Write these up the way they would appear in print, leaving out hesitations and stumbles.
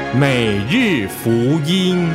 每日福音。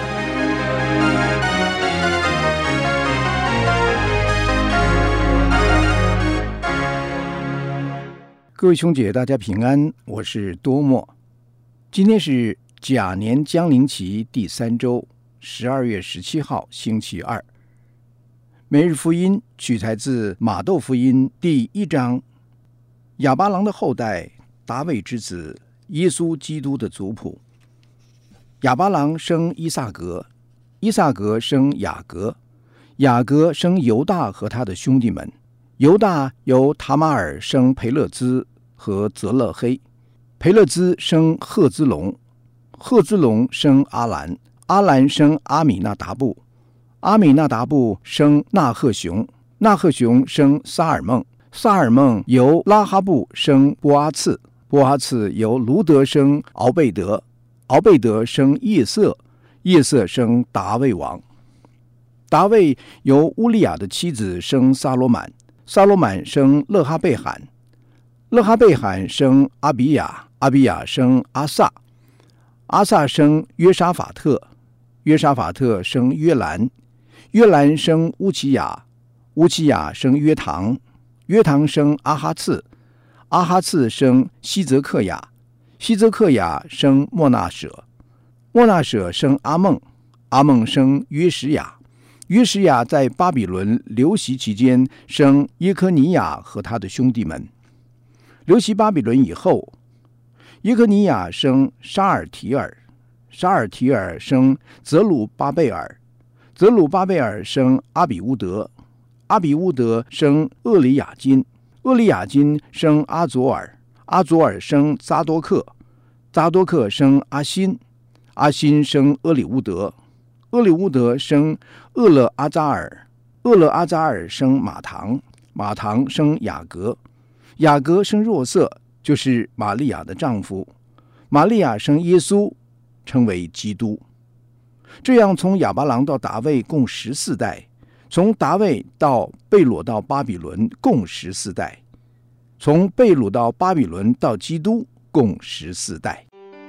各位兄姐，大家平安，我是多默。今天是甲年将临期第3周，12月17号，星期二。每日福音取材自马窦福音第1章，亚巴郎的后代，大卫之子，耶稣基督的族谱。亚巴郎生伊撒格，伊撒格生雅各，雅各生犹大和他的兄弟们。犹大由塔玛尔生培勒兹和泽勒黑，培勒兹生赫兹龙，赫兹龙生阿兰，阿兰生阿米纳达布，阿米纳达布生纳赫雄，纳赫雄生撒尔梦，撒尔梦由拉哈布生波阿次，波阿次由卢德生敖贝德，敖贝德生叶瑟，叶瑟生达卫王。达卫由乌利亚的妻子生撒罗满，撒罗满生勒哈贝罕，勒哈贝罕生阿比亚，阿比亚生阿萨，阿萨生约沙法特，约沙法特生约兰，约兰生乌齐雅，乌齐雅生约堂，约堂生阿哈次，阿哈次生希泽克雅，希泽克雅生莫纳舍，莫纳舍生阿梦，阿梦生约什雅，约什雅在巴比伦流徙期间生耶科尼亚和他的兄弟们。流徙巴比伦以后，耶科尼亚生沙尔提尔，沙尔提尔生泽鲁巴贝尔，泽鲁巴贝尔生阿比乌德，阿比乌德生厄里亚金，厄里亚金生阿佐尔，阿佐尔生扎多克，扎多克生阿辛，阿辛生厄里乌德，厄里乌德生厄勒阿扎尔，厄勒阿扎尔生马堂，马堂生雅各，雅各生若瑟，就是玛利亚的丈夫，玛利亚生耶稣，称为基督。这样从亚巴郎到大卫共14代，从大卫到被掳到巴比伦共14代，从被掳到巴比伦到基督共14代。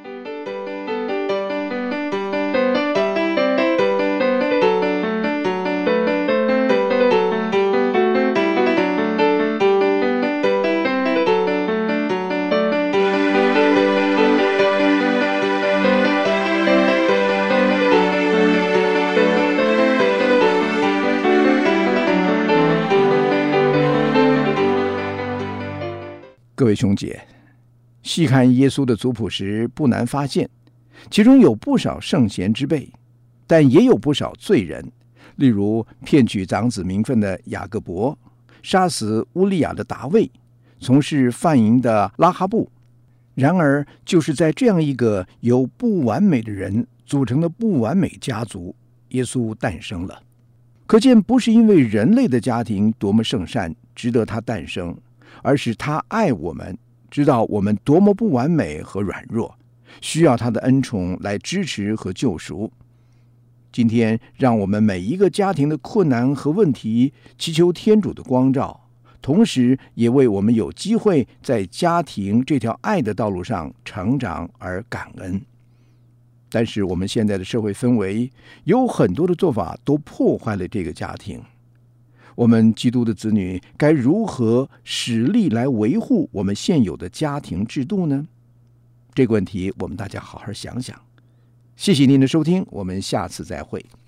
各位兄姐，细看耶稣的族谱时，不难发现，其中有不少圣贤之辈，但也有不少罪人，例如骗取长子名分的雅各伯，杀死乌利亚的大卫，从事贩淫的拉哈布。然而，就是在这样一个由不完美的人组成的不完美家族，耶稣诞生了。可见，不是因为人类的家庭多么圣善，值得他诞生，而是他爱我们，知道我们多么不完美和软弱，需要他的恩宠来支持和救赎。今天让我们每一个家庭的困难和问题祈求天主的光照，同时也为我们有机会在家庭这条爱的道路上成长而感恩。但是我们现在的社会氛围有很多的做法都破坏了这个家庭，我们基督的子女该如何使力来维护我们现有的家庭制度呢？这个问题我们大家好好想想。谢谢您的收听，我们下次再会。